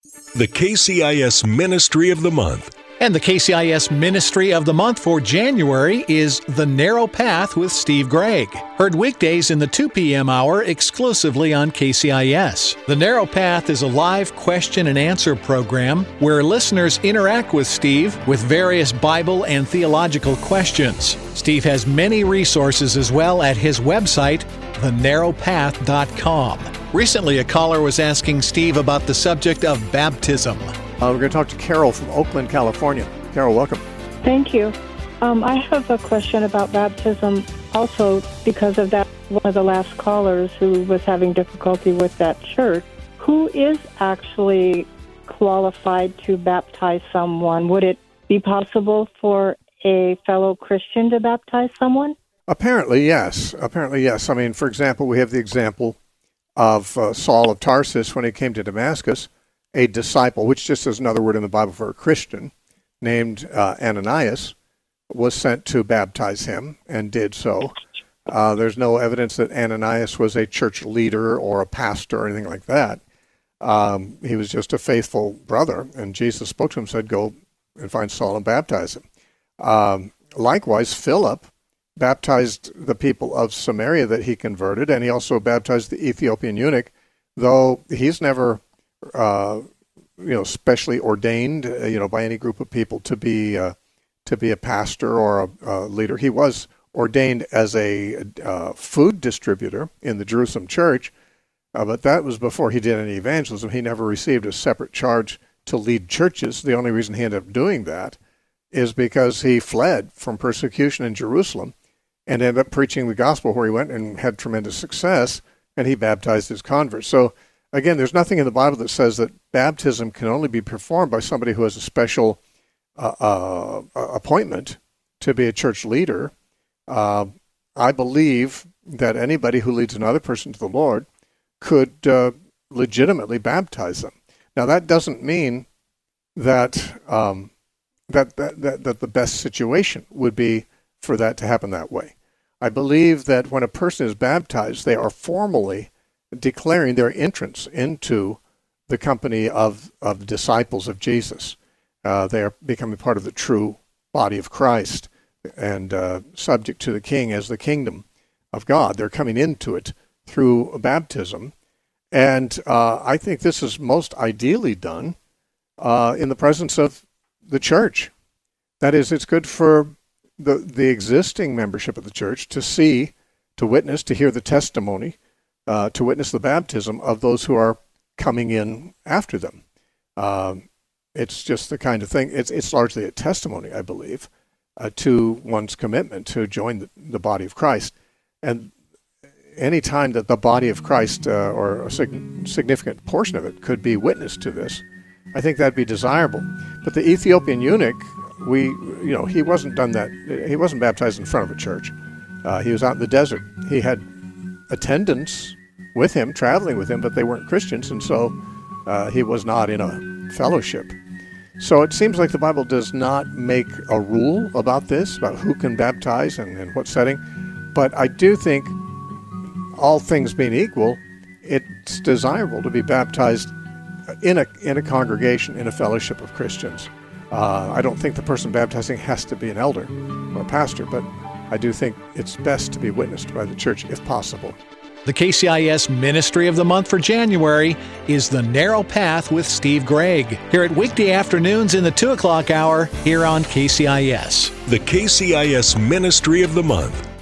The KCIS Ministry of the Month. And the KCIS Ministry of the Month for January is The Narrow Path with Steve Gregg. Heard weekdays in the 2 p.m. hour exclusively on KCIS. The Narrow Path is a live question and answer program where listeners interact with Steve with various Bible and theological questions. Steve has many resources as well at his website, thenarrowpath.com. Recently, a caller was asking Steve about the subject of baptism. We're going to talk to Carol from Oakland, California. Carol, welcome. Thank you. I have a question about baptism also because of that one of the last callers who was having difficulty with that church. Who is actually qualified to baptize someone? Would it be possible for a fellow Christian to baptize someone? Apparently, yes. I mean, for example, we have the example of Saul of Tarsus when he came to Damascus. A disciple, which just is another word in the Bible for a Christian, named Ananias, was sent to baptize him and did so. There's no evidence that Ananias was a church leader or a pastor or anything like that. He was just a faithful brother, and Jesus spoke to him and said, go and find Saul and baptize him. Likewise, Philip baptized the people of Samaria that he converted, and he also baptized the Ethiopian eunuch, though he's never specially ordained, by any group of people to be a pastor or a leader. He was ordained as a food distributor in the Jerusalem church, but that was before he did any evangelism. He never received a separate charge to lead churches. The only reason he ended up doing that is because he fled from persecution in Jerusalem and ended up preaching the gospel where he went and had tremendous success, and he baptized his converts. So again, there's nothing in the Bible that says that baptism can only be performed by somebody who has a special appointment to be a church leader. I believe that anybody who leads another person to the Lord could legitimately baptize them. Now, that doesn't mean that that the best situation would be for that to happen that way. I believe that when a person is baptized, they are formally declaring their entrance into the company of disciples of Jesus. They are becoming part of the true body of Christ and subject to the King as the kingdom of God. They're coming into it through baptism. And I think this is most ideally done in the presence of the church. That is, it's good for the existing membership of the church to see, to witness, to hear the testimony, to witness the baptism of those who are coming in after them. It's just the kind of thing, it's largely a testimony, I believe, to one's commitment to join the body of Christ. And any time that the body of Christ, or a significant portion of it, could be witness to this, I think that'd be desirable. But the Ethiopian eunuch, he wasn't done that. He wasn't baptized in front of a church. He was out in the desert. He had attendants with him, traveling with him, but they weren't Christians, and so he was not in a fellowship. So it seems like the Bible does not make a rule about this, about who can baptize and in what setting. But I do think, all things being equal, it's desirable to be baptized in a congregation, in a fellowship of Christians. I don't think the person baptizing has to be an elder or a pastor, but I do think it's best to be witnessed by the church if possible. The KCIS Ministry of the Month for January is The Narrow Path with Steve Gregg. Hear it weekday afternoons in the 2 o'clock hour here on KCIS. The KCIS Ministry of the Month.